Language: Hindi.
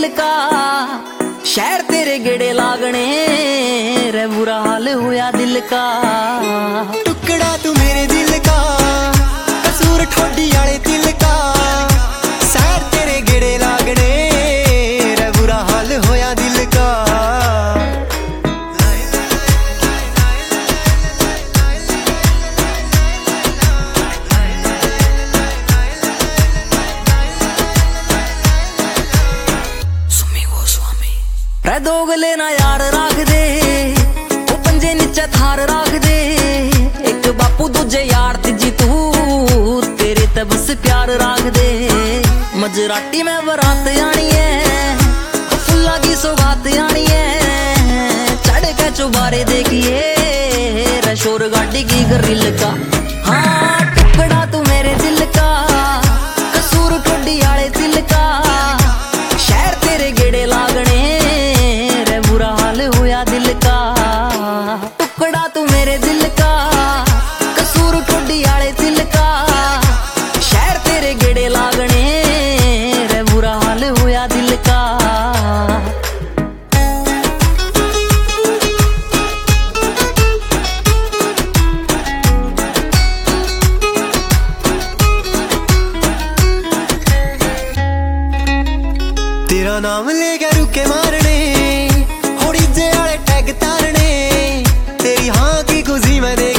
दिल का। शहर तेरे गेड़े लागने रे बुरा हाल हुआ दिल का। टुकड़ा तू मेरे दिल का, कसूर ठोडी आले दिल का। शहर तेरे गेड़े लागने रे बुरा हाल होया दिल का। दोगले ना यार राख दे, वो पंजे नीचे थार राख दे। एक बापू दूजे यार तीजी तू, तेरे ते बस प्यार राख दे। मजराटी में बरात आनी है, फुल्ला की सौगात आनी है। चढ़ के चुबारे देखिए रशोर गाड़ी की ग्रिल का। हाँ टुकड़ा तू मेरे दिल का, कसूर ठोडी आले दिल का। शहर तेरे गेड़े लागने दिल का। टुकड़ा तू मेरे दिल का, कसूर ठोडी आले दिल का। शहर तेरे गेड़े लागने रे बुरा हाल हुआ दिल का। तेरा नाम ले गया रुके मारने, होड़ी जे आले टैग तारने। तेरी हाँ की खुशी मैं